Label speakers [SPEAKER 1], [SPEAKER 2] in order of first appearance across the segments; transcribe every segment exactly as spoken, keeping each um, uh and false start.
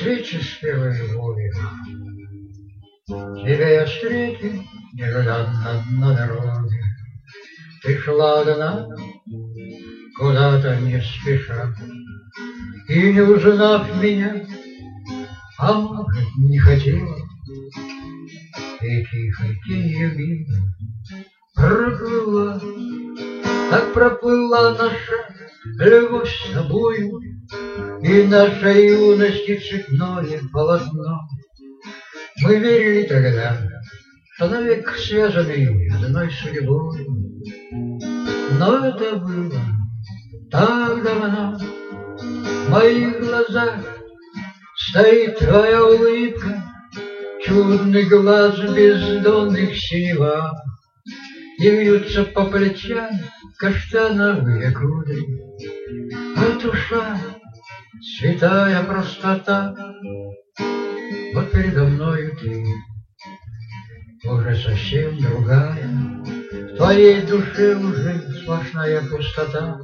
[SPEAKER 1] встречи с первой любовью. Тебя я встретил нежданно на дороге. Ты шла одна, куда-то не спеша, и, не узнав меня, а может, не хотела, и тихой тенью мимо проплыла. Так проплыла наша любовь с тобою, и наша юности цветное полотно. Мы верили тогда, что навек связаны одной судьбой. Но это было так давно. В моих глазах стоит твоя улыбка, чудный глаз бездонных синева, и вьются по плечам каштановые кудри. А душа, святая простота, вот передо мною ты, уже совсем другая. В твоей душе уже сплошная пустота.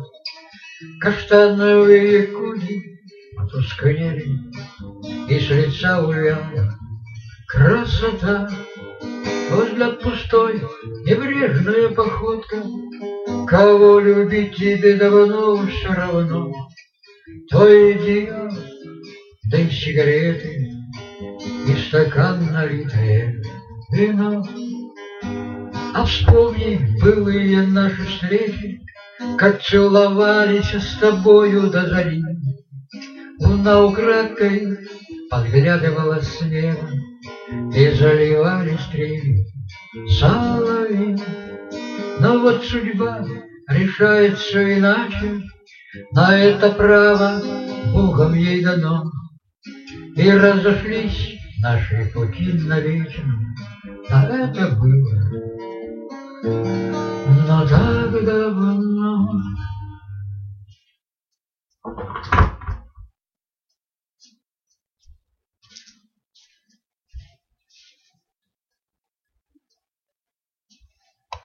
[SPEAKER 1] Каштановые кудри потускнели, и с лица увяла красота. Взгляд пустой, небрежная походка, кого любить тебе давно все равно. Твое дело, да и сигареты, и стакан налитое вино. А вспомни былые наши встречи, как целовались с тобою до зари. Луна украдкой подглядывала с неба, и заливали стрели соловьи. Но вот судьба решает все иначе, на это право Богом ей дано. И разошлись наши пути навечно, а это было